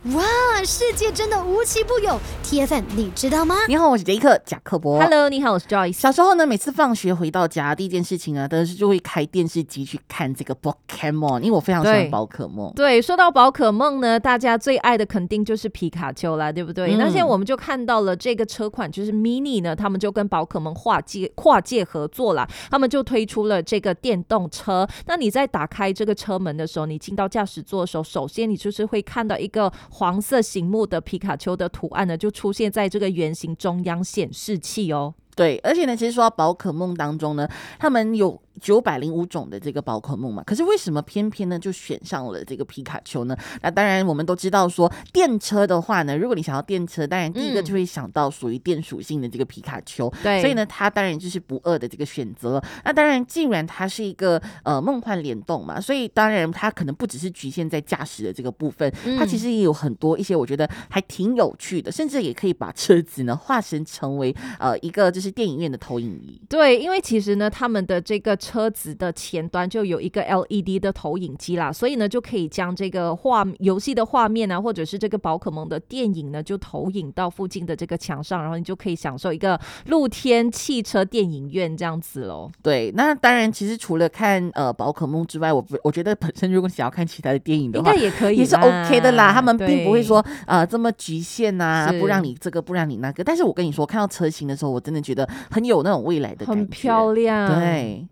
哇，世界真的无奇不有 ！TFM 你知道吗？ 你好，我是杰克贾克伯。 Hello， 你好，我是 Joyce。 小时候呢，每次放学回到家，第一件事情呢，当然是就会开电视机去看这个 Pokemon， 因为我非常喜欢宝可梦。 对，说到宝可梦呢，大家最爱的肯定就是皮卡丘啦，对不对？那现在我们就看到了这个车款，就是 Mini 呢，他们就跟宝可梦跨界合作啦，他们就推出了这个电动车。那你在打开这个车门的时候，你进到驾驶座的时候，首先你就是会看到一个黄色醒目的皮卡丘的图案呢，就出现在这个圆形中央显示器哦。 对，而且呢，其实说到宝可梦当中呢，他们有905种的这个宝可梦嘛，可是为什么偏偏呢就选上了这个皮卡丘呢？那当然我们都知道说电车的话呢，如果你想要电车，当然第一个就会想到属于电属性的这个皮卡丘， 对， 所以呢它当然就是不二的这个选择。那当然既然它是一个梦幻联动嘛，所以当然它可能不只是局限在驾驶的这个部分，它其实也有很多一些我觉得还挺有趣的，甚至也可以把车子呢化身成为一个就是电影院的投影仪。 对，因为其实呢他们的这个车子的前端就有一个 LED 的投影机啦，所以呢就可以将这个游戏的画面啊，或者是这个宝可梦的电影呢就投影到附近的这个墙上，然后你就可以享受一个露天汽车电影院这样子咯。 对，那当然其实除了看宝可梦之外，我觉得本身如果想要看其他的电影的话， 应该也可以， 也是 OK 的啦。他们并不会说这么局限啊，不让你这个不让你那个。但是我跟你说，看到车型的时候，我真的觉得很有那种未来的感觉， 很漂亮。 对。